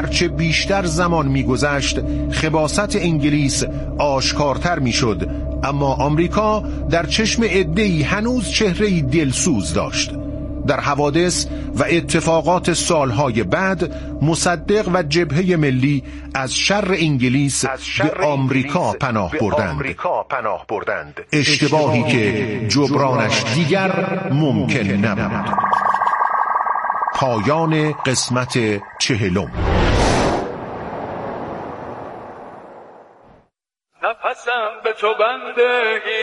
هرچه بیشتر زمان می‌گذشت خباثت انگلیس آشکارتر می‌شد، اما آمریکا در چشم عده‌ای هنوز چهره‌ای دلسوز داشت. در حوادث و اتفاقات سالهای بعد مصدق و جبهه ملی از شر انگلیس به آمریکا پناه بردند، اشتباهی که جبرانش دیگر ممکن نبود. پایان قسمت 40. نفسم به تو بنده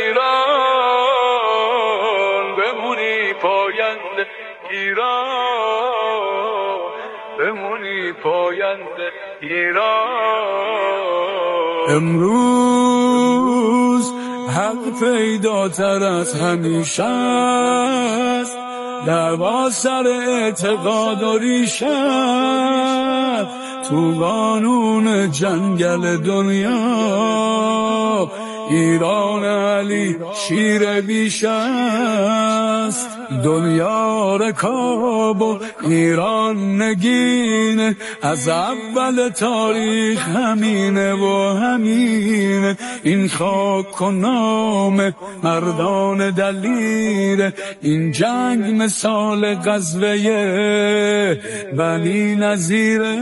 ایران، بمونی پاینده ایران، بمونی پاینده ایران. امروز حق پیداتر از همیشه است، دعوا سر اعتقاد و ریشه تو قانون جنگل دنیا. ایران علی شیر بیشه است، دنیا رکاب و ایران نگینه، از اول تاریخ همینه و همینه. این خاک و نام مردان دلیره، این جنگ مثال غزوه بنی نظیره.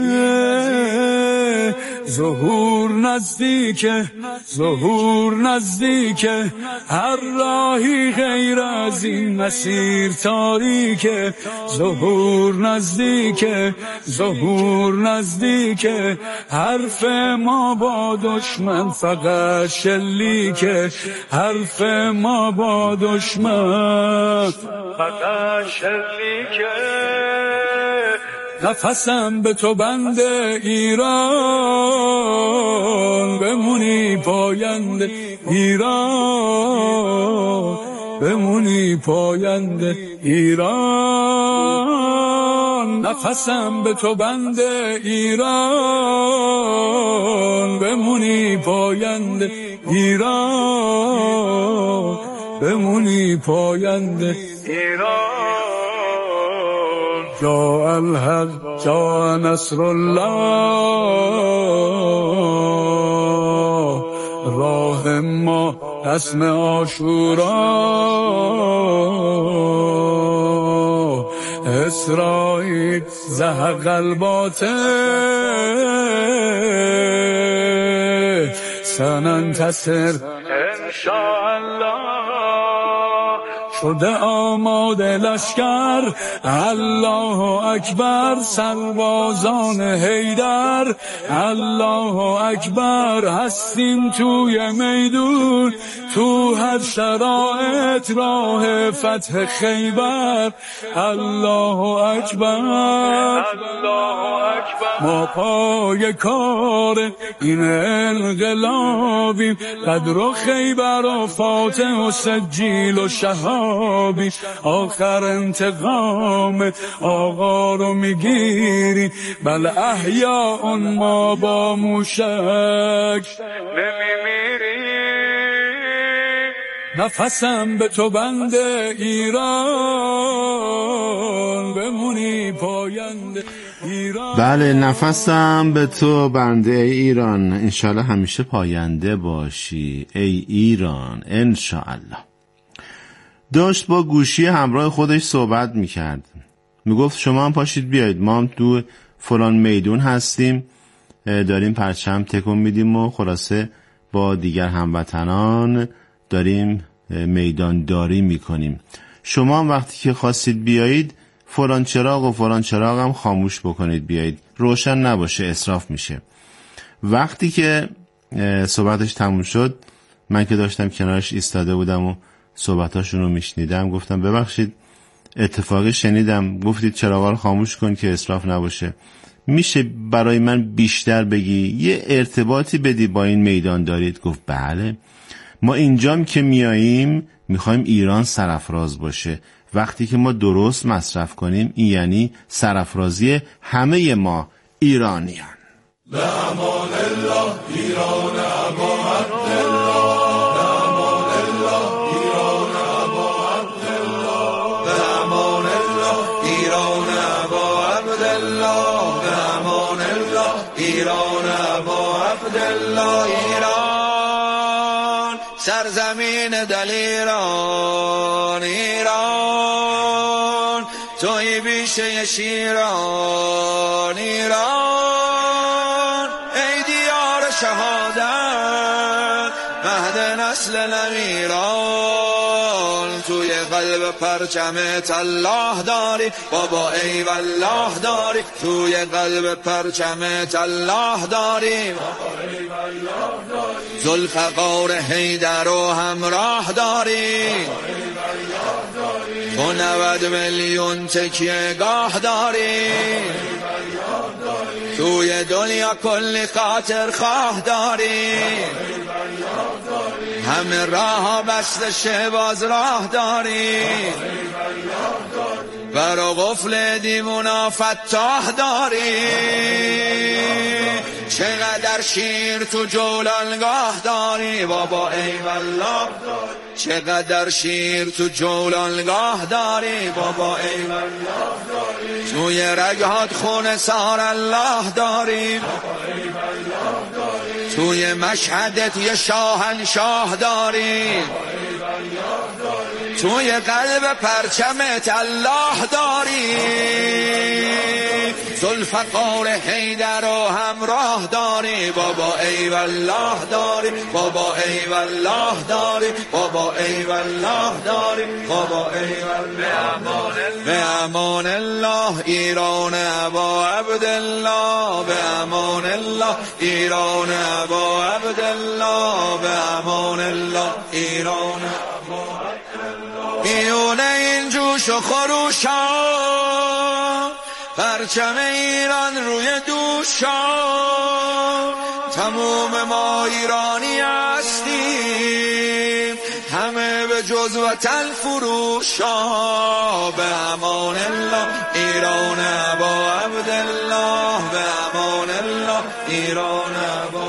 ظهور نزدیکه، ظهور نزدیکه، هر راهی غیر از این مسیر تاریکه. ظهور نزدیکه، ظهور نزدیکه، حرف ما با دشمن فقط شلیکه، حرف ما با دشمن فقط شلیکه. نفسم به تو بنده ایران، بمونی پاینده ایران، بمونی پاینده ایران. نفسم به تو بنده ایران، بمونی پاینده ایران، بمونی پاینده ایران. جاء الحق جاء نصر الله، راه ما رسم عاشورا. اسرائیل زهق الباطل، سننتصر انشاءالله. شده آماده لشکر، الله اکبر، سربازان حیدر، الله اکبر. هستیم توی میدون، تو هر شرایط راه فتح خیبر. الله اکبر، الله اکبر. ما پای کار این انقلابیم، قدر و خیبر و فاتح و سجیل و شهابی. آخر انتقام آقا رو میگیری، بل احیاء ما با موشک نمیمیری. نفسم به تو بنده ایران، بمونی پاینده ایران. بله، نفسم به تو بنده ایران، انشالله همیشه پاینده باشی ای ایران انشالله. داشت با گوشی همراه خودش صحبت میکرد، میگفت شما هم پاشید بیایید، ما هم تو فلان میدون هستیم، داریم پرچم تکون میدیم و خلاصه با دیگر هموطنان داریم میدان داری میکنیم. شما هم وقتی که خواستید بیایید فلان چراغ و فلان چراغ هم خاموش بکنید، بیایید روشن نباشه، اسراف میشه. وقتی که صحبتش تموم شد، من که داشتم کنارش ایستاده بودم و صحبتاشون رو میشنیدم، گفتم ببخشید اتفاقی شنیدم گفتید چراغا رو خاموش کن که اسراف نباشه، میشه برای من بیشتر بگی، یه ارتباطی بدی با این میدان دارید؟ گفت بله، ما اینجام که میاییم میخوایم ایران سرافراز باشه. وقتی که ما درست مصرف کنیم این یعنی سرافرازی همه ما ایرانیان. به امان الله ایران ابا عبدالله، به امان الله ایران ابا عبدالله، به امان الله ایران ابا عبدالله، به امان الله ایران ابا عبدالله ایران سرزمین دلیران ایران توی بیشه شیران ایران ای دیار شهادت مهد نسل نمیران توی قلب پرچمت الله داری بابا ای والله داری توی قلب پرچمت الله داری ذوالفقار حیدر و همراه داری تو 90 میلیون تکیه گاه داری توی دنیا کلی خاطر خواه داری همه راه بسته شه باز راه داری برا قفل دیمونا فتاح داری چقدر شیر تو جولانگاه داری بابا ای والله چقدر شیر تو جولانگاه داری بابا ای والله توی رگهات خون سار الله داری توی مشهدت یه شاهنشاه داری توی قلب پرچمت الله داری ذوالفقار حیدر و همراه داری بابا ای والله داری بابا ای والله داری بابا ای والله داری بابا ای والله به امان الله ایران ابا عبدالله به امان الله ایران ابا عبدالله به امان الله ایران میونه این جوش و خروشا پرچم ایران روی دوشا تموم ما ایرانی هستیم همه به جز وطن فروشا به امان الله ایران ابا عبدالله به امان الله ایران ابا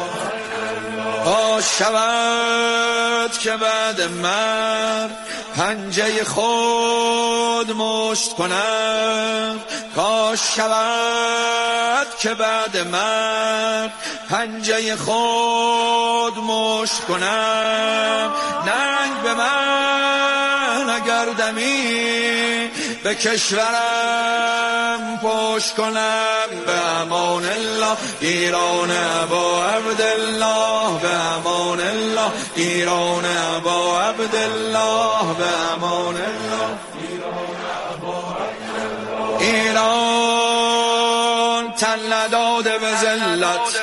شود که بعد من پنجه خود مشت کنم کاش شود که بعد من پنجه خود مشت کنم ننگ به من اگر دمی به کشورم پشت کنم به امان الله ایران ابا عبدالله به امان الله ایران ابا عبدالله به امان الله ایران تن نداده به ذلت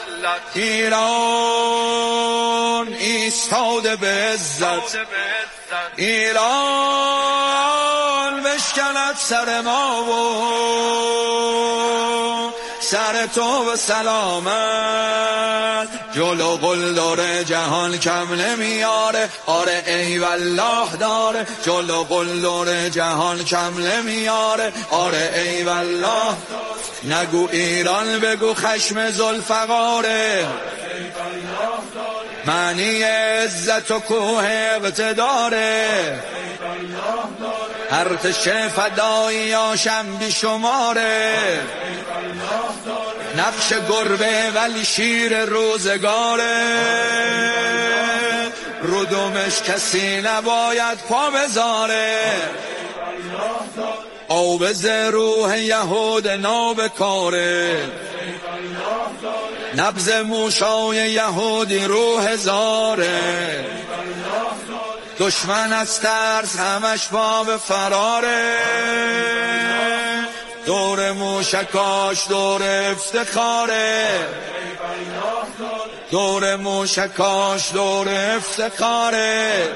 ایران ایستاده به عزت ایران بشکند سر ما و سر تو به سلامت جلو قلدر جهان کم نمیاره آره ای والله داره جلو قلدر جهان کم نمیاره آره ای والله نگو ایران بگو خشم ذوالفقاره معنی عزت و کوه اقتداره ارتش فداییاشم بی شماره نقش گربه ولی شیر روزگاره رو دومش کسی نباید پا بذاره آوز روح یهود نابکاره نبض موشای یهودی روح زاره دشمن از ترس همش پا به فراره دور موشکاش دور افتخاره دور موشکاش دور افتخاره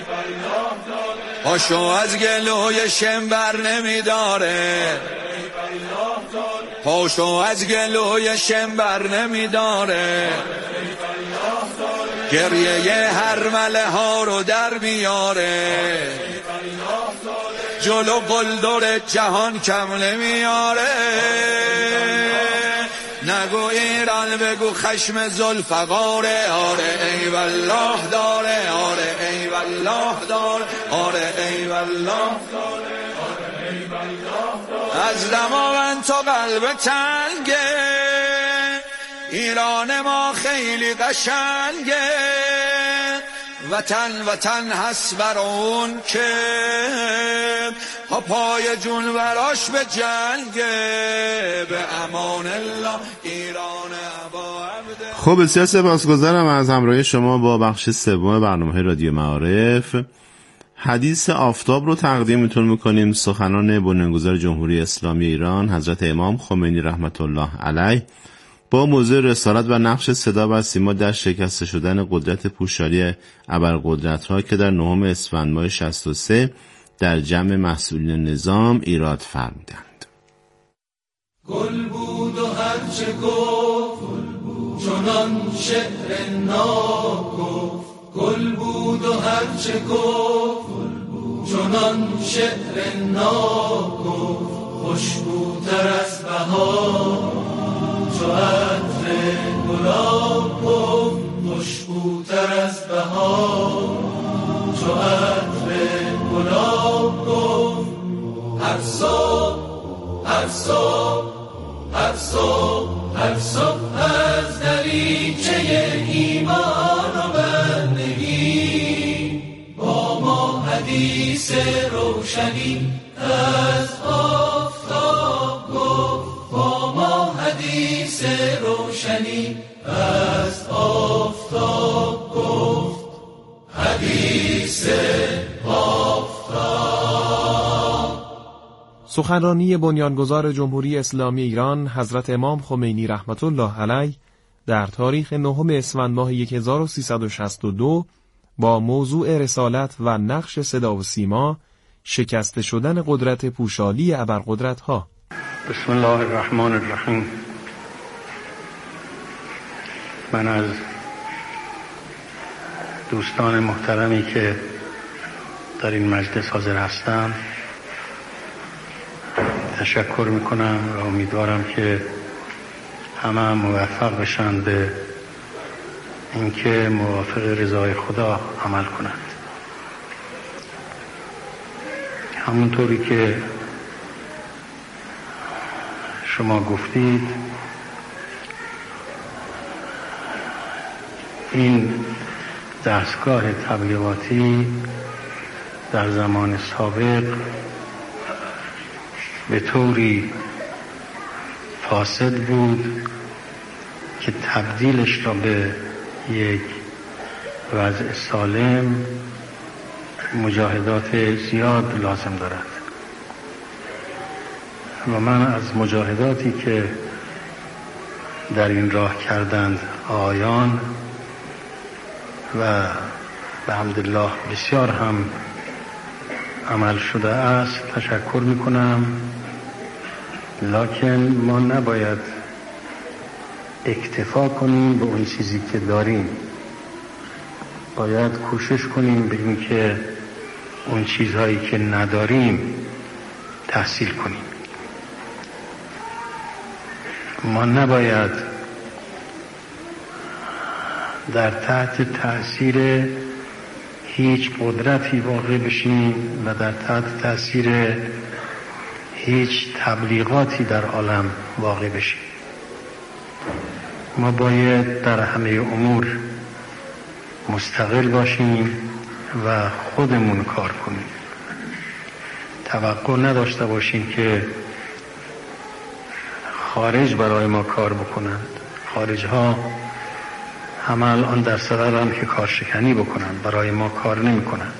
پاشو از گلوی شنبر نمیداره پاشو از گلوی شنبر نمیداره گریه هر مله ها رو در بیاره جلو قلدر جهان کم نمیاره نگو ایران بگو خشم ذوالفقاره آره ای والله داره آره ای والله داره آره ای والله از دماغن تا قلب تنگه ایران ما خیلی قشنگه، وطن هست برای اون که پای جون براش به جنگه. به امان الله ایران ابا عبده. خب بسیار سپاسگزارم از همراهی شما با بخش سوم برنامه رادیو معارف. حدیث آفتاب رو تقدیمتون میکنیم. سخنان بنیانگذار جمهوری اسلامی ایران حضرت امام خمینی رحمت الله علیه با موضوع رسالت و نقش صدا و سیما در شکسته شدن قدرت پوشالی ابرقدرت‌ها که در 9 اسفند ماه 63 در جمع مسئولین نظام ایراد فرمودند. گل بود و هرچه گفت چنان شعر ناب گفت، گل بود و هرچه گفت چنان شعر ناب گفت، خوشبوتر از بهار چو عطر گلاب گفت، خوشبوتر از بهار چو عطر گلاب گفت. هر صبح از دریچه ایمان و بندگی با ما حدیث روشنی از آفتاب گفت، با ما حدیث روشنی از آفتاب گفت. حدیث آفتاب. سخنرانی بنیانگذار جمهوری اسلامی ایران حضرت امام خمینی رحمت الله علیه در تاریخ 9 اسفند ماه 1362 با موضوع رسالت و نقش صدا و سیما شکسته شدن قدرت پوشالی ابرقدرت‌ها. بسم الله الرحمن الرحیم. من از دوستان محترمی که در این مجلس حاضر هستم تشکر میکنم و امیدوارم که همه موفق بشن به اینکه موافق رضای خدا عمل کنند. همونطوری که شما گفتید این دستگاه تبلیغاتی در زمان سابق به طوری فاسد بود که تبدیلش را به یک وضع سالم مجاهدات زیاد لازم دارد و من از مجاهداتی که در این راه کردند آیان و به حمدالله بسیار هم عمل شده است تشکر میکنم، لکن ما نباید اکتفا کنیم به اون چیزی که داریم، باید کوشش کنیم به این که اون چیزهایی که نداریم تحصیل کنیم. ما نباید در تحت تأثیر هیچ قدرتی واقع بشیم و در تحت تأثیر هیچ تبلیغاتی در عالم واقع بشیم. ما باید در همه امور مستقل باشیم و خودمون کار کنیم. توقع نداشته باشیم که خارج برای ما کار بکنند. خارج ها همه الان در صدرن که کارشکنی بکنند، برای ما کار نمی کنند.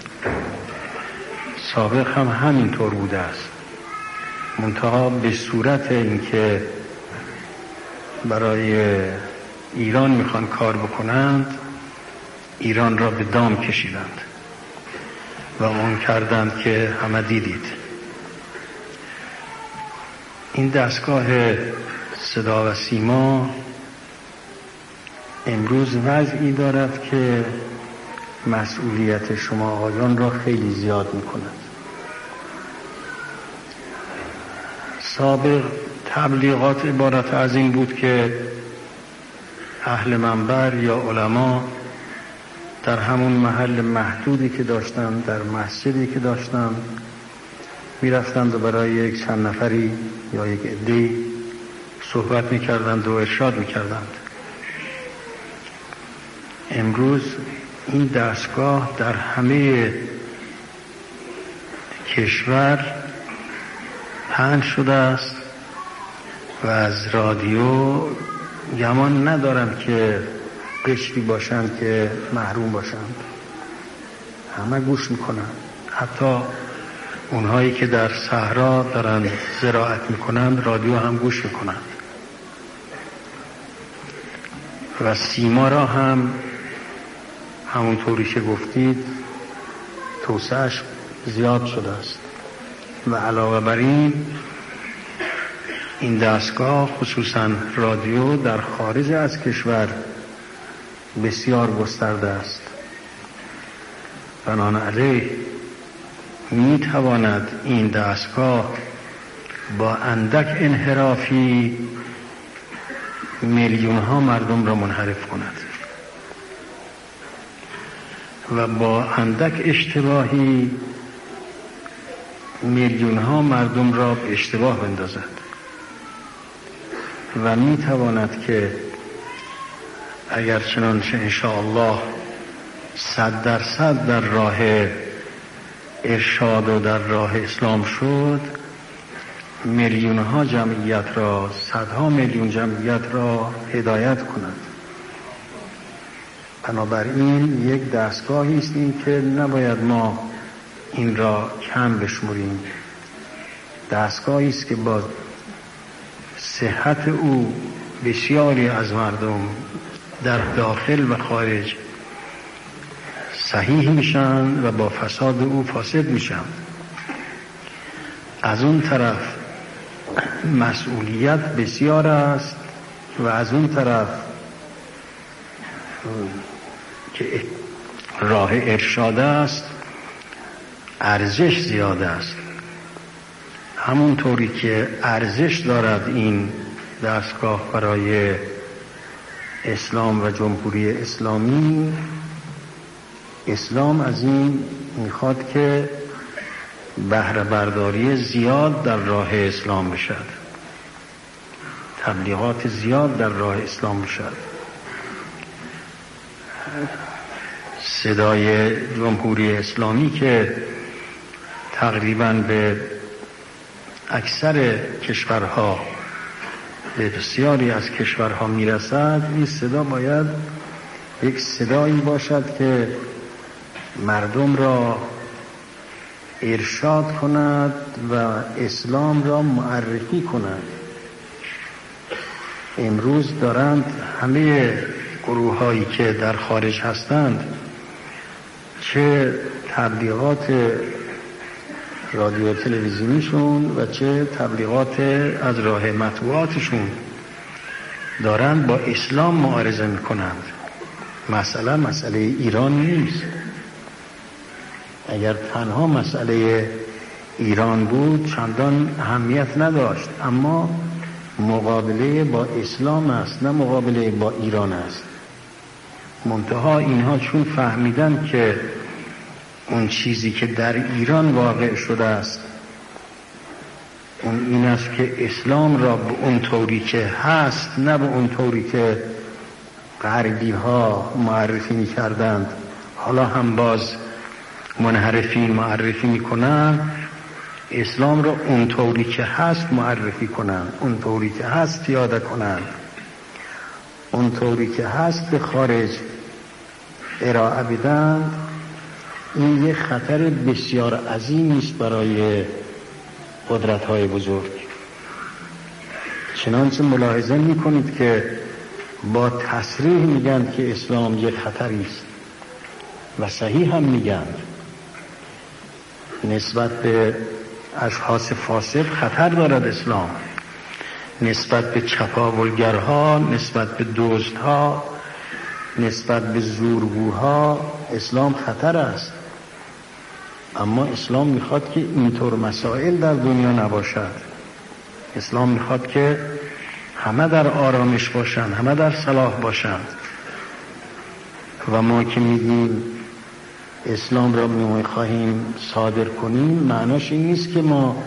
سابق هم همینطور بوده است، منتها به صورت اینکه برای ایران میخوان کار بکنند ایران را به دام کشیدند و اون کردند که همه دیدید. این دستگاه صدا و سیما امروز وضعی دارد که مسئولیت شما آقایان را خیلی زیاد میکند. سابق تبلیغات عبارت از این بود که اهل منبر یا علما در همون محل محدودی که داشتند، در مسجدی که داشتند، میرفتند و برای یک چند نفری یا یک عده‌ای صحبت میکردند و ارشاد میکردند. امروز این دستگاه در همه کشور پخش شده است و از رادیو گمان ندارم که قشری باشند که محروم باشند. همه گوش میکنن، حتی اونهایی که در صحرا دارن زراعت میکنن رادیو هم گوش میکنن. و سیما را هم همونطوری که گفتید توسعه‌اش زیاد شده است و علاوه بر این دستگاه خصوصا رادیو در خارج از کشور بسیار گسترده است. بنابراین می تواند این دستگاه با اندک انحرافی میلیون ها مردم را منحرف کند و با اندک اشتباهی میلیون ها مردم را به اشتباه بندازد و می تواند که اگر چنانچه انشاءالله 100% در راه ارشاد و در راه اسلام شد، میلیون ها جمعیت را، صدها میلیون جمعیت را هدایت کند. بنابراین یک دستگاهی است این که نباید ما این را کم بشمریم. دستگاهی است که با صحت او بسیاری از مردم در داخل و خارج صحیح میشن و با فساد او فاسد میشن. از اون طرف مسئولیت بسیار است و از اون طرف که راه ارشاد است ارزش زیاد است. همونطوری که ارزش دارد این دستگاه برای اسلام و جمهوری اسلامی، اسلام از این میخواد که بهره برداری زیاد در راه اسلام بشد، تبلیغات زیاد در راه اسلام بشد. صدای جمهوری اسلامی که تقریباً به اکثر کشورها، به بسیاری از کشورها میرسد، این صدا باید یک صدایی باشد که مردم را ارشاد کند و اسلام را معرفی کند. امروز دارند همه گروه هایی که در خارج هستند، چه تبلیغات رادیو تلویزیونیشون و چه تبلیغات از راه مطبوعاتشون، دارند با اسلام معارضه میکنند. مسئله ایران نیست. اگر تنها مسئله ایران بود چندان اهمیت نداشت، اما مقابله با اسلام است، نه مقابله با ایران است. منتها اینها چون فهمیدن که اون چیزی که در ایران واقع شده است اون این است که اسلام را به اون طوری که هست، نه به اون طوری که غربی ها معرفی می کردند، حالا هم باز منحرفین معرفی می کنند، اسلام را اون طوری که هست معرفی کنند، اون طوری که هست پیاده کنند، اون طوری که هست به خارج ارائه بدن. این یک خطر بسیار عظیمی است برای قدرت‌های بزرگ. چنانچه ملاحظه می‌کنید که با تصریح میگن که اسلام یک خطری است و صحیح هم میگن. نسبت به اشخاص فاسد خطر دارد اسلام، نسبت به چپاولگرها، نسبت به دزدها، نسبت به زورگوها اسلام خطر است. اما اسلام میخواد که اینطور مسائل در دنیا نباشد. اسلام میخواد که همه در آرامش باشند، همه در صلاح باشند. و ما که میگیم اسلام را میخواهیم صادر کنیم، معناش این نیست که ما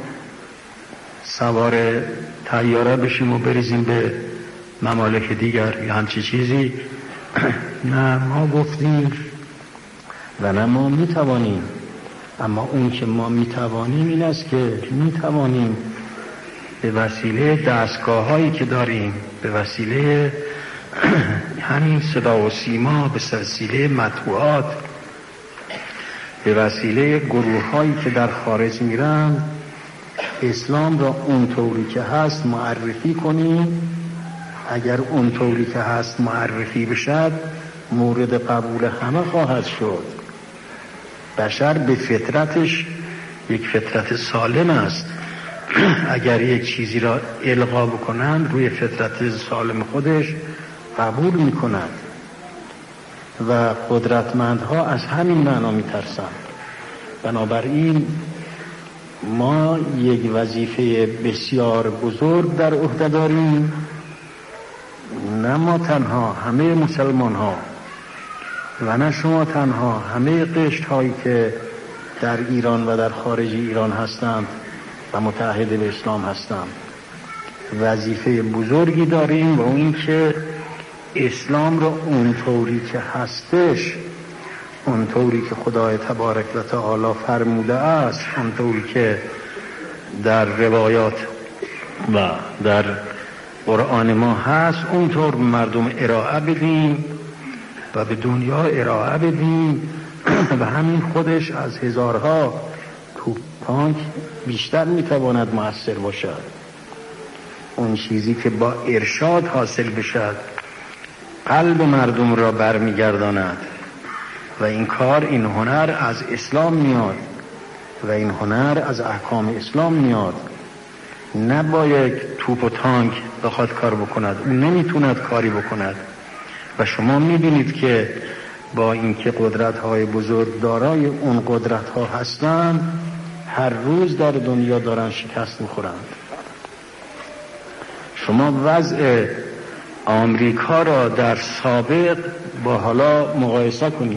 سوار طیاره بشیم و بریزیم به ممالک دیگر یا همچی چیزی. نه ما گفتیم و نه ما میتوانیم، اما اون که ما میتوانیم این است که میتوانیم به وسیله دستگاه هایی که داریم، به وسیله همین صدا و سیما، به وسیله مطبوعات، به وسیله گروه هایی که در خارج میرن، اسلام را اونطوری که هست معرفی کنیم. اگر اونطوری که هست معرفی بشد مورد قبول همه خواهد شد. بشر به فطرتش یک فطرت سالم است. اگر یک چیزی را القا بکنند روی فطرت سالم خودش قبول میکند و قدرتمندها از همین معنا میترسند. بنابراین ما یک وظیفه بسیار بزرگ در عهده داریم، نه ما تنها، همه مسلمان ها و نه شما تنها، همه قشر هایی که در ایران و در خارج ایران هستند و متحد به اسلام هستند. وظیفه بزرگی داریم و اون که اسلام را اونطوری که هستش، اونطوری که خدای تبارک و تعالی فرموده است، اونطوری که در روایات و در قرآن ما هست، اونطور مردم ارائه بدیم و به دنیا ارائه بدیم و همین خودش از هزارها توپ تانک بیشتر میتواند مؤثر باشد. اون چیزی که با ارشاد حاصل بشد قلب مردم را برمیگرداند و این کار، این هنر از اسلام میاد و این هنر از احکام اسلام میاد. نه با یک توپ و تانک بخواد کار بکند، اون نمیتوند کاری بکند. و شما میبینید که با اینکه قدرت‌های بزرگ دارای اون قدرت‌ها هستند، هر روز در دنیا دارن شکست میخورند. شما وضع آمریکا را در سابق با حالا مقایسه کنید،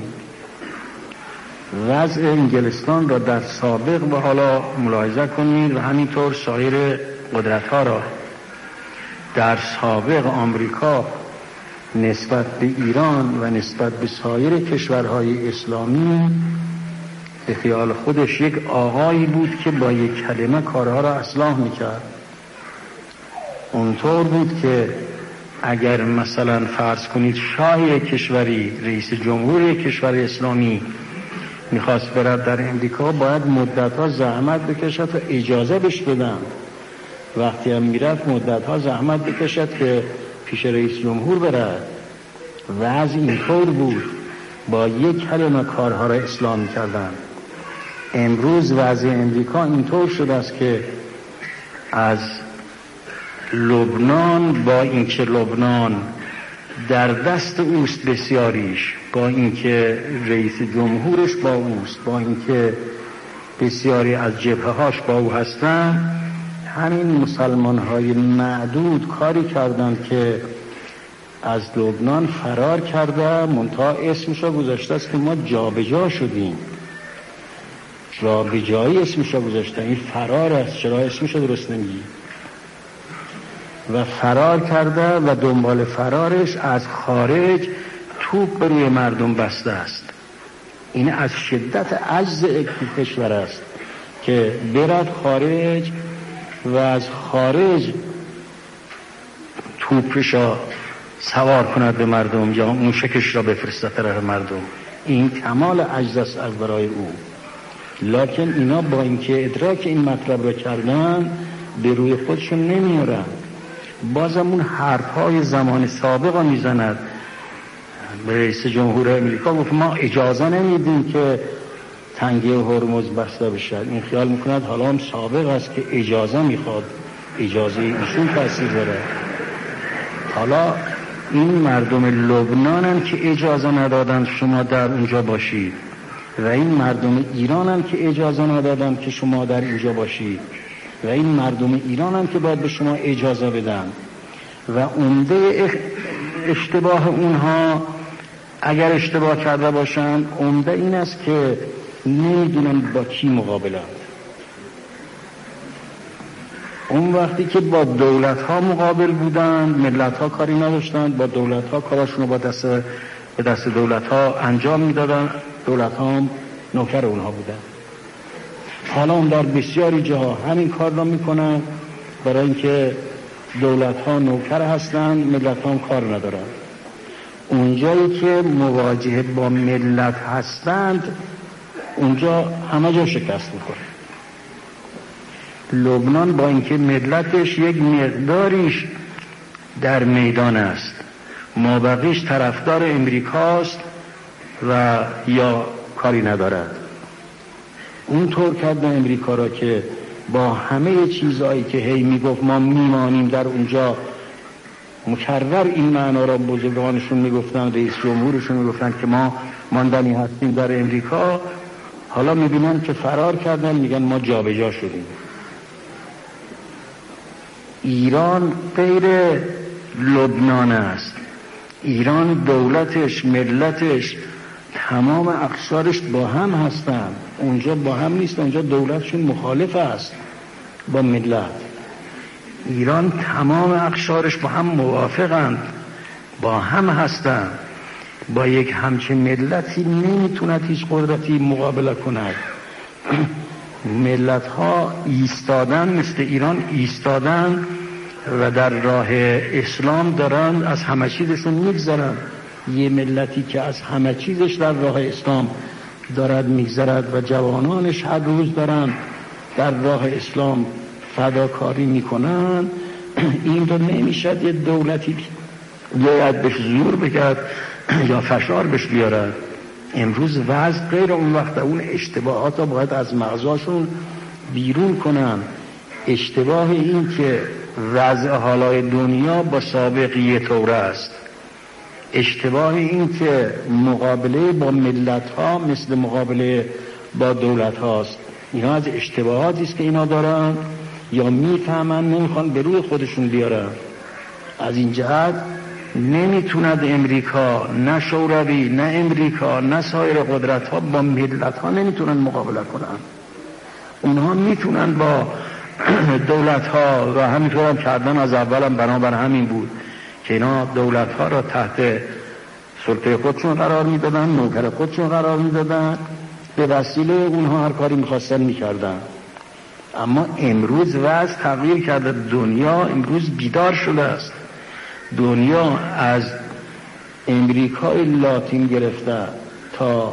وضع انگلستان را در سابق با حالا ملاحظه کنید و همینطور سایر قدرت‌ها را. در سابق آمریکا نسبت به ایران و نسبت به سایر کشورهای اسلامی به خیال خودش یک آقایی بود که با یک کلمه کارها را اصلاح میکرد. اونطور بود که اگر مثلا فرض کنید شاه کشوری، رئیس جمهور کشور اسلامی میخواست برد در امریکا، باید مدتها زحمت بکشد و اجازه بش بدن. وقتی هم میرفت مدتها زحمت بکشد که پیش رئیس جمهور برد. وضع اینطور بود، با یک کلمه کارها را اصلاح میکردن. امروز وضع امریکا اینطور شده است که از لبنان، با اینکه لبنان در دست اوست بسیاریش، با اینکه رئیس جمهورش با اوست، با اینکه بسیاری از جبهه‌هاش با او هستند، همین مسلمان‌های معدود کاری کردند که از لبنان فرار کرده، منتها اسمش را گذاشته است که ما جابجا شدیم. جابجایی اسمش را گذاشته، این فرار است. چرا اسمش را درست نمیگی؟ و فرار کرده و دنبال فرارش از خارج توپ به روی مردم بسته است. این از شدت عجز کشور است که برد خارج و از خارج توپش را سوار کند به مردم یا موشکش را بفرسته طرف مردم. این کمال عجز است از برای او. لکن اینا با اینکه ادراک این مطلب را کردن به روی خودشون نمیارن، بازم اون حرفهای زمان سابق را میزند. رئیس جمهور امریکا گفت ما اجازه نمیدیم که تنگه هرمز بسته بشه. این خیال میکند حالا هم سابق است که اجازه میخواد، اجازه ایشون تاثیر داره. حالا این مردم لبنانن که اجازه ندادن شما در اونجا باشید و این مردم ایرانن که اجازه ندادن که شما در اینجا باشید و این مردم ایرانن که باید به شما اجازه بدن. و عمده اشتباه اونها، اگر اشتباه کرده باشن، عمده این است که نمیدونن با کی مقابلند. اون وقتی که با دولت ها مقابل بودند، ملت ها کاری نداشتند، با دولت ها کاراشون رو به دست دولت ها انجام میدادن، دولت ها هم نوکر اونها بودن. حالا اون در بسیاری جاها همین کار را میکنن، برای اینکه دولت ها نوکر هستند، ملت ها هم کار ندارن. اونجایی که مواجه با ملت هستند اونجا همه جا شکست میخوره. لبنان با اینکه ملتش یک مقداریش در میدان است، مابقیش طرفدار امریکاست و یا کاری ندارد. اون طور کرده امریکا را که با همه چیزهایی که هی میگفت ما میمانیم در اونجا، مکرر این معنا را بزرگانشون میگفتن، رئیس جمهورشون میگفتن که ما ماندنی هستیم در امریکا، حالا میبینن که فرار کردن، میگن ما جابجا شدیم. ایران غیر لبنان است. ایران دولتش، ملتش، تمام اقشارش با هم هستن. اونجا با هم نیست، اونجا دولتشون مخالف است با ملت. ایران تمام اقشارش با هم موافقند، با هم هستند. با یک همچین ملتی نمیتوند هیچ قدرتی مقابله کند. ملت ها ایستادن، مثل ایران ایستادن و در راه اسلام دارن از همه چیزشون میگذرن. یه ملتی که از همه چیزش در راه اسلام دارد میگذرد و جوانانش هر روز دارن در راه اسلام فداکاری میکنن، این رو نمیشد یه دولتی باید بهش زور بکرد یا فشار بهش بیارد. امروز وضع غیر اون وقت، اون اشتباهات رو باید از مغزاشون بیرون کنن. اشتباه این که وضع حالای دنیا با سابقی طور است، اشتباه این که مقابله با ملت ها مثل مقابله با دولت هاست. اینا از اشتباهاتی است که اینا دارن یا میفهمن نمیخوان به روی خودشون بیارن. از این جهت نمیتوند امریکا، نه شوروی، نه امریکا، نه سایر قدرت ها با ملت ها نمیتونن مقابله کنن. اونها میتونن با دولت ها و همینطور هم کردن، از اولم بنابر همین بود که اینا دولت ها را تحت سلطه خودشون قرار میدادن، نوکر خودشون قرار میدادن، به وسیله اونها هر کاری میخواستن میکردن. اما امروز وضع تغییر کرده، دنیا امروز بیدار شده است. دنیا از امریکای لاتین گرفته تا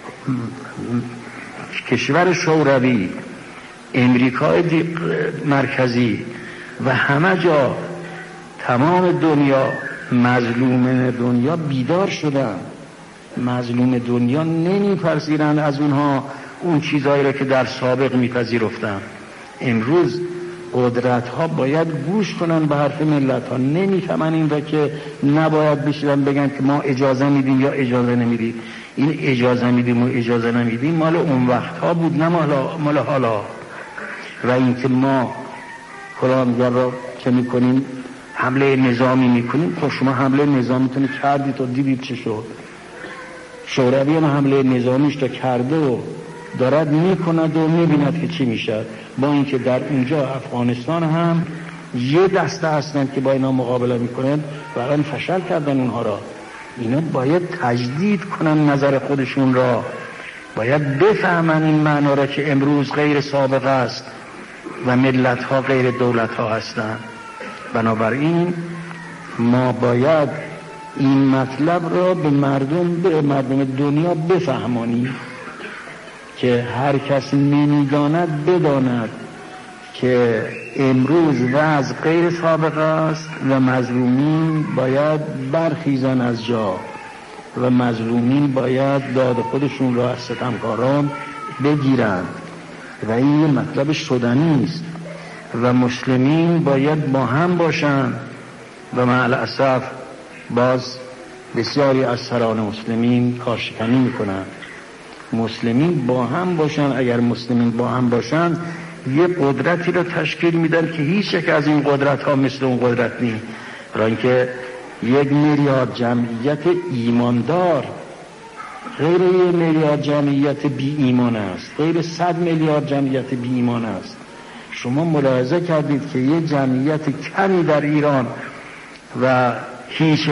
کشور شوروی، امریکای مرکزی و همه جا، تمام دنیا، مظلوم دنیا بیدار شدن. مظلوم دنیا نمیپذیرند از اونها اون چیزایی را که در سابق میپذیرفتن. امروز قدرت ها باید گوش کنن به حرف ملت ها. نمیفهمن این را که نباید بشیدن بگن که ما اجازه میدیم یا اجازه نمیدیم. این اجازه میدیم و اجازه نمیدیم مال اون وقت ها بود، نه مال حالا. و این که ما فلان را چه میکنیم، حمله نظامی میکنیم. خب شما حمله نظامیتون کردید و دیدید چه شد. شوروی هم حمله نظامیش را کرده و دارد میکند و میبیند که چی میشه. با اینکه در اونجا افغانستان هم یه دسته هستند که با اینا مقابله میکنن و الان فشل کردن اونها را. اینا باید تجدید کنن نظر خودشون را، باید بفهمن این معنا را که امروز غیر سابق است و ملت ها غیر دولت ها هستند. بنابراین ما باید این مطلب را به مردم دنیا بفهمانیم که هر کس نمیداند بداند که امروز وضع غیر سابق است و مظلومین باید برخیزن از جا و مظلومین باید داد خودشون را از ستمکاران بگیرند و این یه مطلب شدنی است و مسلمین باید با هم باشند. و مع الاسف باز بسیاری از سران مسلمین کارشکنی میکنند. مسلمین با هم باشن، اگر مسلمین با هم باشن یه قدرتی رو تشکیل میدن که هیچ یک از این قدرت ها مثل اون قدرت نیست. برای اینکه 1 میلیارد جمعیت ایماندار غیر 1 میلیارد جمعیت بی ایمان است، غیر 100 میلیارد جمعیت بی ایمان است. شما ملاحظه کردید که یه جمعیت کمی در ایران و هیچ